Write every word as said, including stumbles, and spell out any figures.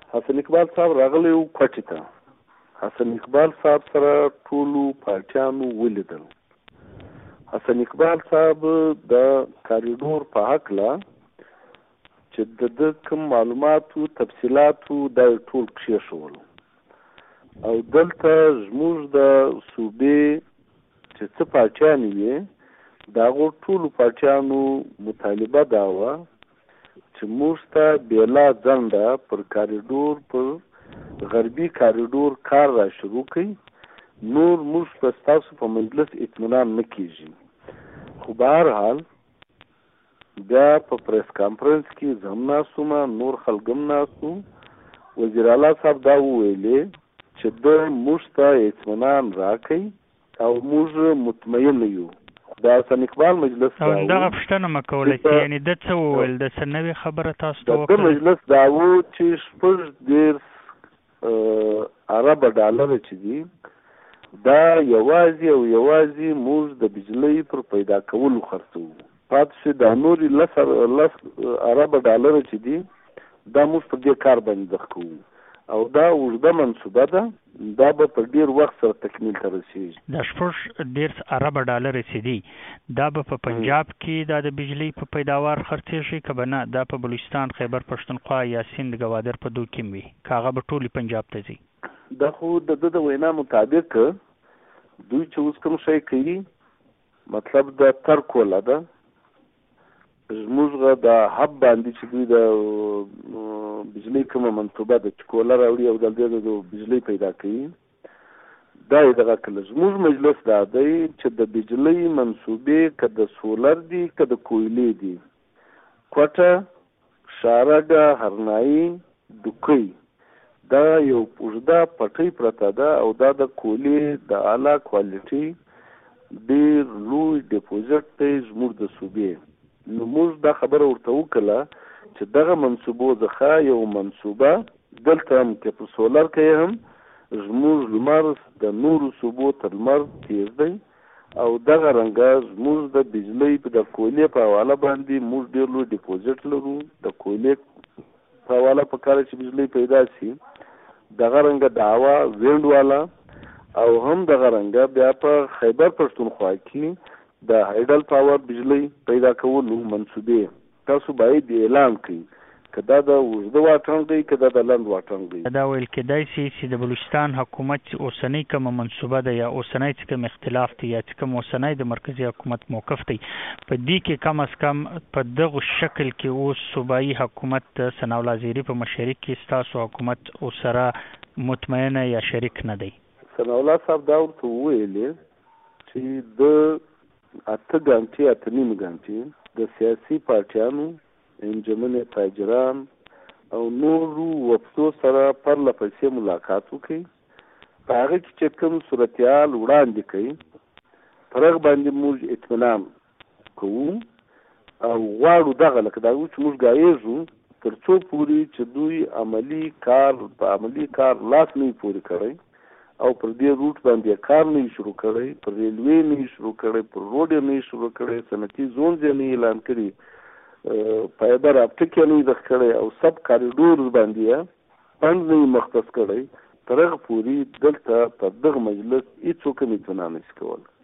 حسن اقبال صاحب راغلی و کوټې ته. حسن اقبال صاحب سره ټولو پارټیانو ولیدل. حسن اقبال صاحب د کاریډور په هکله چې د ده کوم معلوماتو تفصیلاتو دا ټول کښېښول او دلته زموږ د صوبې چې څه پارټیانې وې د هغو ټولو پارټیانو مطالبه دا وه چې موږ ته بېلا ځنډه پر کاریډور پر غربي کاریډور کار را شروع کړئ، نور موږ په ستاسو په مجلس اطمینان نه کېږي. خو به هر حال بیا په پریس کانفرنس کې زه هم ناست وم، نور خلک هم ناست وو. وزیر اعلی صاحب دا وویلې چې ده موږ ته اطمینان راکړئ او موږ مطمئن یو. د حسن اقبال مجلس او دغه پوښتنه مه کولی چې یعنې ده څه وویل، د څه نوې خبره تاسو ته وکړه؟ د مجلس دا و چې شپږ دېرش اربه ډالره چې دي دا یوازې او یوازې موږ د بجلۍ پر پیدا کولو خرڅوو. پاتې شي دا نورې لس لس اربه ډالره چې دي دا موږ په دې کار باندې دخ کوو او دا اوږده منصوبه ده، دا به په ډېر وخت سره تکمیل ته رسېږي. دا شپږ دېرش اربه ډالره چې دي دا به په پنجاب کې دا د بجلۍ په پیداوار خرڅېږي که به نه دا په بلوچستان، خیبر پښتونخوا یا سیند ګوادر په دو کې وي که هغه به ټولې پنجاب ته ځي؟ دا خو د ده د وینا مطابق دوی چې اوس کوم شی کوي مطلب د ترک وله ده زموږ د حب باندې چې دوی د بجلۍ کومه منصوبه ده چې کوله راوړي او دلته د بجلۍ پیدا کوي دا یې دغه کله زموږ مجلس دا دی چې د بجلۍ منصوبې که د سولر دي که د کویلې دي، کوټه، شارګه، هرنایي، دوکۍ دا یو اوږده پټۍ پرته ده او دا د کویلې د اعلی کوالټي ډېر لوی ډیپوزټ دی زموږ د صوبې. نو موږ دا خبره ورته وکړه چې دغه منصوبو څخه یو منصوبه دلته هم که په سولر کې هم زموږ لمر د نورو صوبو تر لمر تیز دی او دغه رنګه زموږ د بجلۍ په د کویلې په حواله باندې موږ ډېر لوی ډیپوزټ لرو. د کویلې په حواله په کار چې بجلۍ پیدا شي دغه رنګه د هوا وینډ والا او هم دغه رنګه بیا په خیبر پښتونخوا کې د هایډل پاور بجلۍ پیدا کولو منصوبې تاسو باید اعلان کړئ که دا د اوږده واټن دی که دا د لنډ واټن دی. دا ویل کېدای شي چې د بلوچستان حکومت اوسنۍ کومه منصوبه ده یا اوسنۍ چې کوم اختلاف دی یا چې کوم اوسنۍ د مرکزي حکومت موقف دی په دې کې کم از کم په دغه شکل کې اوس صوبایي حکومت د ثناءالله زیري په مشرۍ کې ستاسو حکومت ورسره مطمئنه یا شریک نه دی؟ ثناءالله صاحب دا ورته وویلې چې د اته ګانټې اته نیم ګانټې د سیاسي پارټیانو، انجمن تاجران او نورو وفدو سره پرله پسې ملاقات وکړي، په هغه کې چې کوم صورتحال وړاندې کوي پر هغه باندې موږ اطمینان کوو او غواړو دغه لکه دا چې موږ ګایږو تر څو پورې چې دوی عملي کار په عملي کار لاس نه وي پورې کړی او پر دې روټ باندې کار نه شروع کړی، پر ریلوې نه شروع کړی، پر روډ نه شروع کړی، صنعتي زون یې نه اعلان کړي، فایبر اپټیک یې نه دخ کړی او سب کاریډور باندې فنډ نه مختص کړی، تر هغه پورې دلته پر دغه مجلس هېڅوک هم اطمینان نشي کولی.